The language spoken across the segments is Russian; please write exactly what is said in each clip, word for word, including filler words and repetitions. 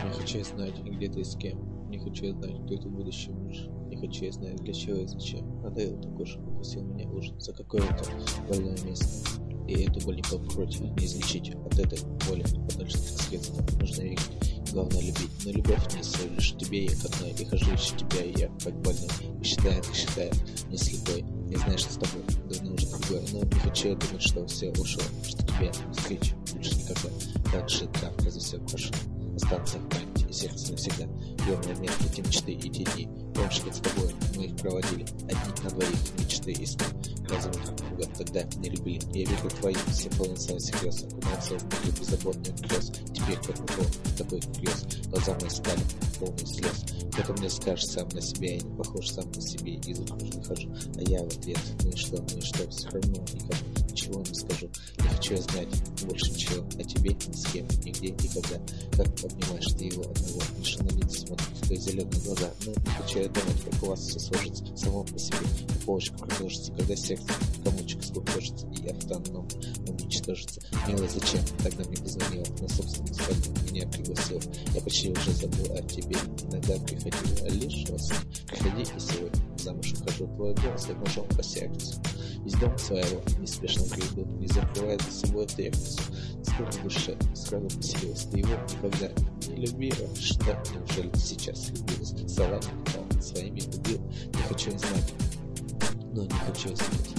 Не хочу я знать, где ты и с кем. Не хочу я знать, кто это будущий муж. Не хочу я знать, для чего и зачем. Надоел такой, что укусил меня ужин за какое-то больное место. И эту боль никак против не излечить. От этой боли подальших средств нужно верить. Главное любить. Но любовь не всего лишь тебе, я как одной. И хожу ищу тебя, и я как больной. И считает, и считает, не слепой. Не знаю, что с тобой давно уже другое. Но не хочу я думать, что все ушло. Что тебе не встречу больше никогда. Так же травка за все прошло. Останется в памяти и сердце навсегда. Главное место, эти мечты и те дни. Помнишь, как с тобой мы их проводили. Одни на двоих, мечты и сны. Разве друг друга тогда не любили? Я верю твоим, все полностью слез. Окунался в море беззаботных грез. Теперь как укол, такой грез. Глаза мои стали полные слез. Кто-то мне скажет сам на себя, я не похож сам на себе. Из уж не хожу, а я в ответ. Ну и что, ну и что, все равно никак ничего не скажу. Не хочу я знать больше ничего о тебе, ни с кем, нигде, никогда. Как обнимаешь ты его одного, лишь на лица смотрит в твои зеленые глаза. Но не хочу я думать, как у вас все сложится само по себе. И полочка разложится, когда сердце комочек скукожится и автономно уничтожится. Милая, зачем тогда мне позвонила на собственную свадьбу, меня пригласил. Я почти уже забыл о тебе, иногда приходила лишь во сне. Приходи и сегодня замуж ухожу, твой голос как ножом по сердцу. Из дома своего неспешно приду, не закрывая за собой дверцу. Скоро в душе сразу поселилась, ты его никогда не любила. Что, неужели ты сейчас любилась? Словами питал, своими убил. Не хочу я знать, но не хочу я знать.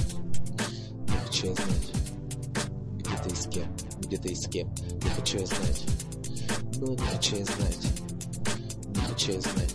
Не хочу я знать, где ты и с кем, где ты и с кем. Не хочу я знать, но не хочу я знать. Не хочу я знать,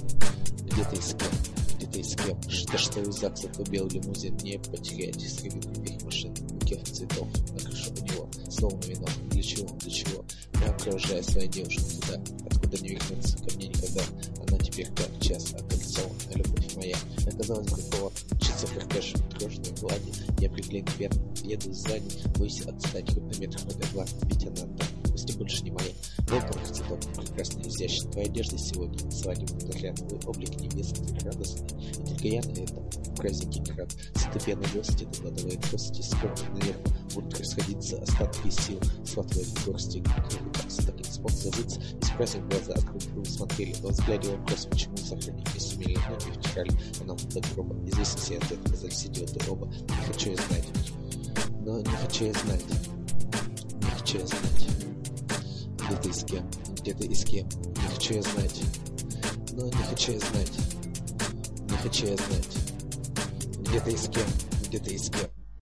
где ты и с кем, где ты и с кем. Что, что из ЗАГСа, то белый лимузин не потерять среди других машин. Букет цветов на крышу у него, словно вино. Для чего, для чего? Я провожаю свою девушку туда, откуда не вернется ко мне никогда. Она теперь как час окольцована, любовь моя. Оказалось, какого учиться каркаш в трёшной глади. Я приклеен вверх, еду сзади, боюсь отстать хоть на метр, хоть на два. Ведь она там, пусть и больше не моя. Волком в цветок, прекрасно изящно. Твоя одежда сегодня, свадебный наряд, твой облик небесный, радостный. И только я на этом празднике не рад. Степенно гости докладывает кости, скоро наверх будут расходиться остатки сил. Схватывает в горсти, как так и не смог забыться. Исправив глаза, открыв смотрели, во взгляде вопрос, почему сохранить не сумели, ноги втирали, а нам до гроба. Известно все ответ, казались идиоты оба. Не хочу я знать, но не хочу я знать, не хочу я знать, где ты и с кем, где ты и с кем. Не хочу я знать, но не хочу я знать, не хочу я знать, где ты и с кем, где ты и с кем.